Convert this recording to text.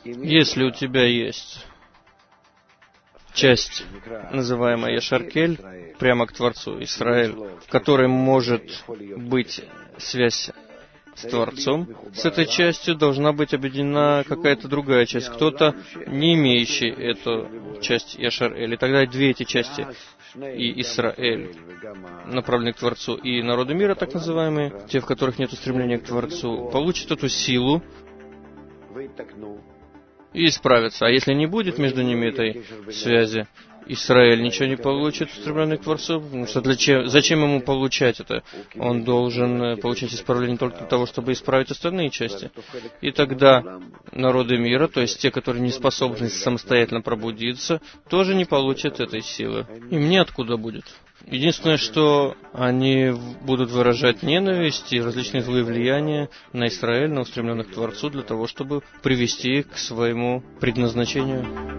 Если у тебя есть часть, называемая Яшар-Кель, прямо к Творцу, Исраэль, в которой может быть связь с Творцом, с этой частью должна быть объединена какая-то другая часть, кто-то, не имеющий эту часть Яшар-Эль. И тогда две эти части, и Исраэль, направленные к Творцу, и народы мира, так называемые, те, в которых нет стремления к Творцу, получат эту силу и исправятся. А если не будет между ними этой связи, Израиль ничего не получит, устремленный к Творцу, потому что зачем ему получать это? Он должен получать исправление только для того, чтобы исправить остальные части. И тогда народы мира, то есть те, которые не способны самостоятельно пробудиться, тоже не получат этой силы. Им неоткуда будет. Единственное, что они будут выражать ненависть и различные злые влияния на Израиль, на устремленных к Творцу, для того, чтобы привести к своему предназначению.